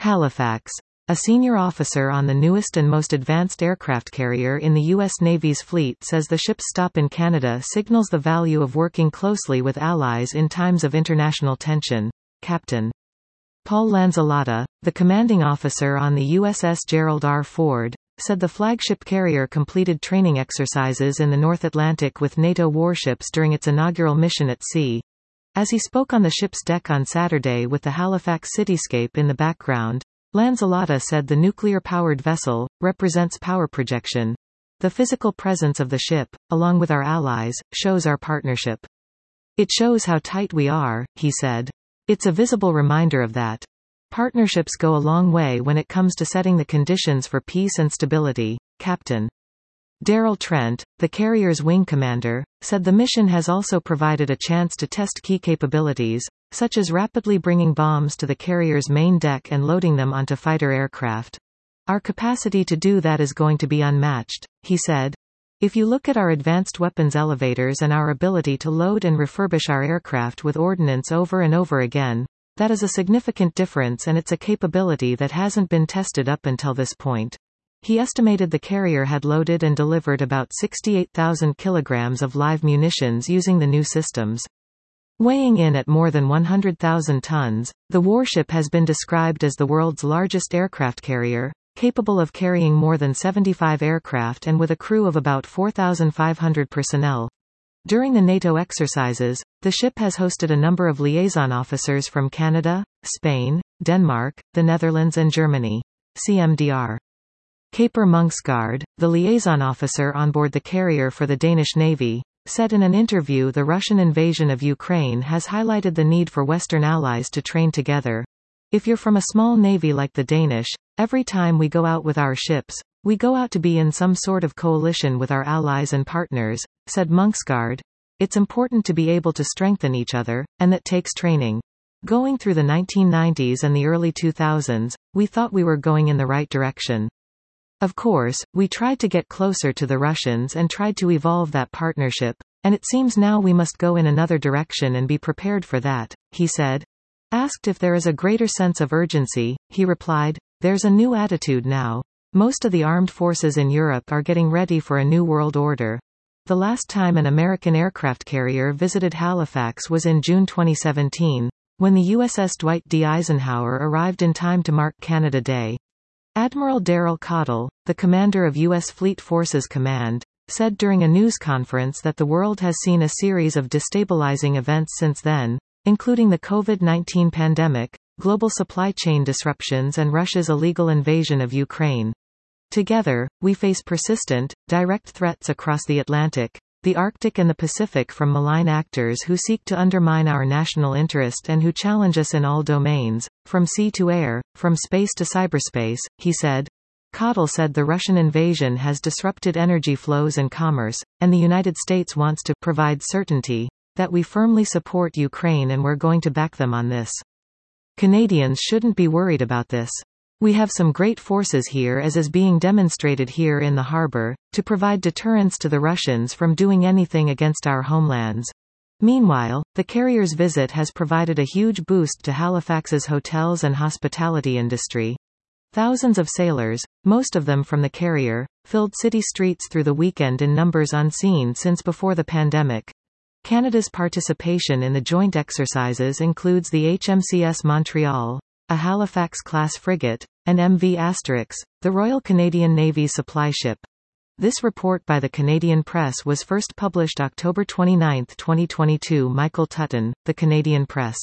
Halifax. A senior officer on the newest and most advanced aircraft carrier in the U.S. Navy's fleet says the ship's stop in Canada signals the value of working closely with allies in times of international tension. Captain Paul Lanzalotta, the commanding officer on the USS Gerald R. Ford, said the flagship carrier completed training exercises in the North Atlantic with NATO warships during its inaugural mission at sea. As he spoke on the ship's deck on Saturday with the Halifax cityscape in the background, Lanzalotta said the nuclear-powered vessel represents power projection. The physical presence of the ship, along with our allies, shows our partnership. It shows how tight we are, he said. It's a visible reminder of that. Partnerships go a long way when it comes to setting the conditions for peace and stability. Captain Daryl Trent, the carrier's wing commander, said the mission has also provided a chance to test key capabilities, such as rapidly bringing bombs to the carrier's main deck and loading them onto fighter aircraft. Our capacity to do that is going to be unmatched, he said. If you look at our advanced weapons elevators and our ability to load and refurbish our aircraft with ordnance over and over again, that is a significant difference, and it's a capability that hasn't been tested up until this point. He estimated the carrier had loaded and delivered about 68,000 kilograms of live munitions using the new systems. Weighing in at more than 100,000 tons, the warship has been described as the world's largest aircraft carrier, capable of carrying more than 75 aircraft and with a crew of about 4,500 personnel. During the NATO exercises, the ship has hosted a number of liaison officers from Canada, Spain, Denmark, the Netherlands and Germany. CMDR. Kaper Munksgaard, the liaison officer on board the carrier for the Danish Navy, said in an interview the Russian invasion of Ukraine has highlighted the need for Western allies to train together. If you're from a small navy like the Danish, every time we go out with our ships, we go out to be in some sort of coalition with our allies and partners, said Munksgaard. It's important to be able to strengthen each other, and that takes training. Going through the 1990s and the early 2000s, we thought we were going in the right direction. Of course, we tried to get closer to the Russians and tried to evolve that partnership, and it seems now we must go in another direction and be prepared for that, he said. Asked if there is a greater sense of urgency, he replied, "There's a new attitude now. Most of the armed forces in Europe are getting ready for a new world order." The last time an American aircraft carrier visited Halifax was in June 2017, when the USS Dwight D. Eisenhower arrived in time to mark Canada Day. Admiral Daryl Cottle, the commander of U.S. Fleet Forces Command, said during a news conference that the world has seen a series of destabilizing events since then, including the COVID-19 pandemic, global supply chain disruptions and Russia's illegal invasion of Ukraine. Together, we face persistent, direct threats across the Atlantic, the Arctic and the Pacific from malign actors who seek to undermine our national interest and who challenge us in all domains, from sea to air, from space to cyberspace, he said. Cottle said the Russian invasion has disrupted energy flows and commerce, and the United States wants to provide certainty that we firmly support Ukraine and we're going to back them on this. Canadians shouldn't be worried about this. We have some great forces here, as is being demonstrated here in the harbor, to provide deterrence to the Russians from doing anything against our homelands. Meanwhile, the carrier's visit has provided a huge boost to Halifax's hotels and hospitality industry. Thousands of sailors, most of them from the carrier, filled city streets through the weekend in numbers unseen since before the pandemic. Canada's participation in the joint exercises includes the HMCS Montreal, a Halifax-class frigate, and MV Asterix, the Royal Canadian Navy's supply ship. This report by the Canadian Press was first published October 29, 2022. Michael Tutton, The Canadian Press.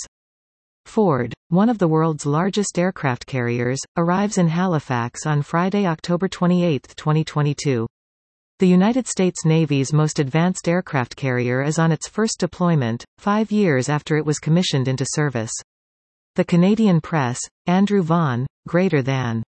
Ford, one of the world's largest aircraft carriers, arrives in Halifax on Friday, October 28, 2022. The United States Navy's most advanced aircraft carrier is on its first deployment, 5 years after it was commissioned into service. The Canadian Press, Andrew Vaughan, greater than